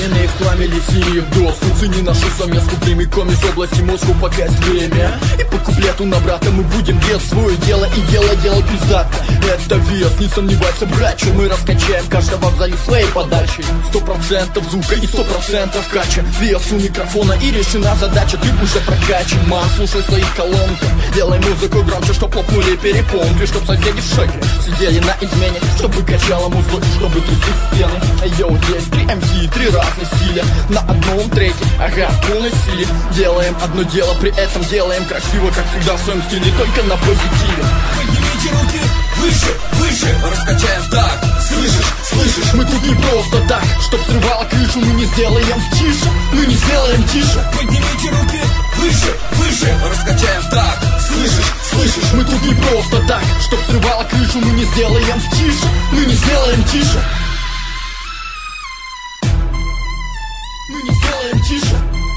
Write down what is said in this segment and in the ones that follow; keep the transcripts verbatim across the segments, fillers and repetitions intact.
Уверенные в пламени синих доску. Цени нашу совместку прямиком из области Москвы, пока есть время. И по куплету на брата мы будем делать свое дело. И дело делать пиздато. Это вес, не сомневайся, братча. Мы раскачаем каждого в залив своей подачей. Сто процентов звука и сто процентов кача. Вес у микрофона и решена задача. Ты уже прокачан, мам, слушай своих колонках. Делай музыку громче, чтоб лопнули перепонки. Чтоб соседи в шоке сидели на измене. Чтобы качало музло и чтобы трясли стены. Йоу, здесь три эм си, три разных стиля на одном треке, ага, в полной силе. Делаем одно дело, при этом делаем красиво, как всегда в своем стиле, только на позитиве. Поднимите руки выше, выше, раскачаем так. Слышишь, слышишь, мы тут не просто так. Чтоб срывало крышу, мы не сделаем тише. Мы не сделаем тише. Поднимите руки выше, выше, раскачаем так. Слышишь, слышишь, мы тут не просто так. Чтоб срывало крышу, мы не сделаем тише. Мы не сделаем тише. Мы не сделаем тише.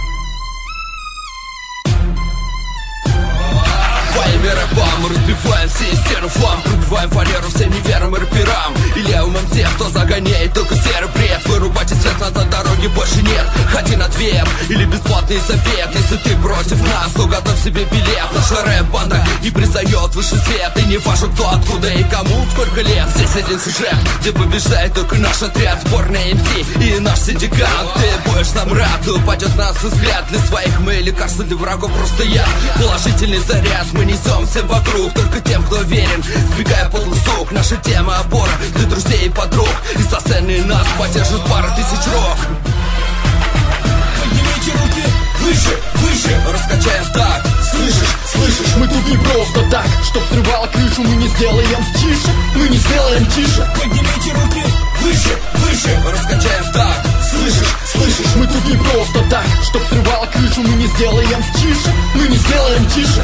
Хвалим и рэпом, разбиваем все стены флам. Пробиваем фанеру всем неверным рэперам. И левым им тех, кто загоняет только серый бред. Вырубать и свет на дороге больше нет. Ходи на ответ или бесплатный совет. Если ты против нас, то готовь себе билет. Наша рэп-банда не признает высший свет. И не важно кто, откуда и кому, сколько лет. Здесь один сюжет, где побеждает только наш отряд. Сборная эм си и наш синдикат. Ты будешь нам рад, и упадет нас взгляд. Для своих мы лекарства, для врагов просто я. Положительный заряд мы несем всем вокруг. Только тем, кто верен, сбегая подлый звук. Наша тема опора для друзей и подруг. И со сцены нас поддержат пара тысяч рок. Поднимите руки выше, выше, раскачаем так. Слышишь, слышишь, мы тут не просто так. Чтоб срывало крышу, мы не сделаем тише. Мы не сделаем тише. Поднимите руки выше, выше, раскачаем так. Слышишь, слышишь, мы тут не просто так. Чтоб срывало крышу, мы не сделаем тише. Мы не сделаем тише.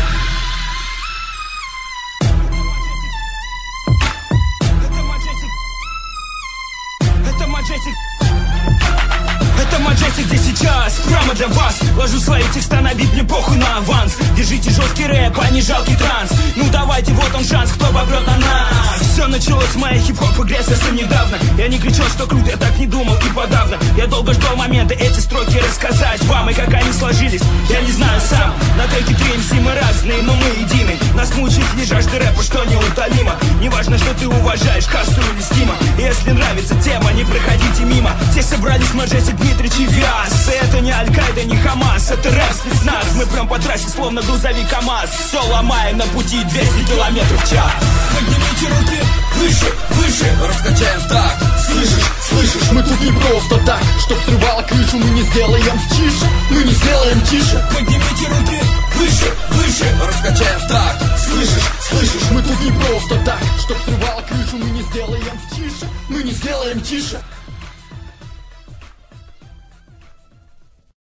Это Маджестик здесь сейчас, прямо для вас. Ложу свои текста на бит, мне похуй на аванс. Держите жесткий рэп, а не жалкий транс. Ну давайте, вот он шанс, кто попрет на нас. Все началось с моей хип-хоп игре совсем недавно. Я не кричал, что круто, я так не думал и подавно. Я долго ждал момента эти строки рассказать вам. И как они сложились, я не знаю сам. На треке три эм си мы разные, но мы едины. Нас мучает не жажда рэпа, что неутолимо. Неважно, что ты уважаешь касту или стима. И если нравится тема, не проходите мимо. Здесь собрались Маджестик, Дмитрий и Виас. Это не Аль-Каида, не Хамас, это рэп спецназ. Мы прям по трассе, словно грузовик КамАЗ. Все ломаем на пути двести километров в час. Поднимите руки выше, выше, раскачаем так. Слышишь, слышишь, мы тут не просто так. Чтоб срывало крышу, мы не сделаем тише. Мы не сделаем тише. Поднимите руки выше, выше, раскачаем так. Слышишь, слышишь, мы тут не просто так. Чтоб срывало крышу, мы не сделаем тише. Мы не сделаем тише.